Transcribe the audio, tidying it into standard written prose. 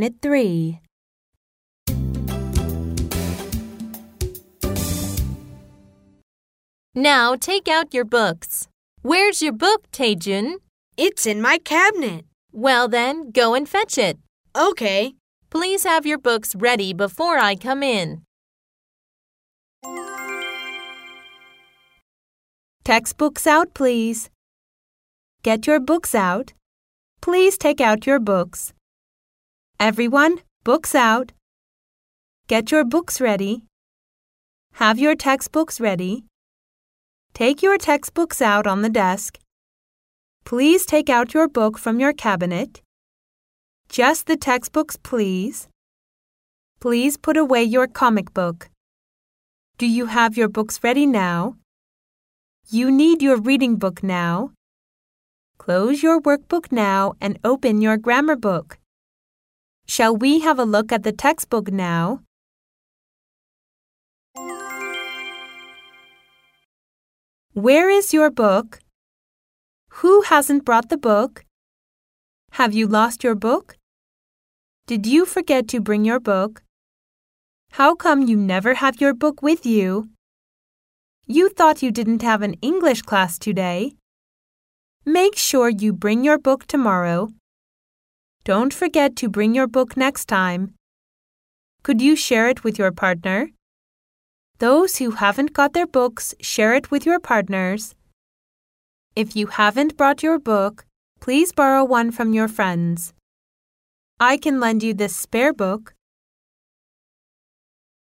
Unit 3. Now take out your books. Where's your book, Taejun? It's in my cabinet. Well then, go and fetch it. Okay. Please have your books ready before I come in. Textbooks out, please. Get your books out. Please take out your books. Everyone, books out. Get your books ready. Have your textbooks ready. Take your textbooks out on the desk. Please take out your book from your cabinet. Just the textbooks, please. Please put away your comic book. Do you have your books ready now? You need your reading book now. Close your workbook now and open your grammar book. Shall we have a look at the textbook now? Where is your book? Who hasn't brought the book? Have you lost your book? Did you forget to bring your book? How come you never have your book with you? You thought you didn't have an English class today. Make sure you bring your book tomorrow. Don't forget to bring your book next time. Could you share it with your partner? Those who haven't got their books, share it with your partners. If you haven't brought your book, please borrow one from your friends. I can lend you this spare book.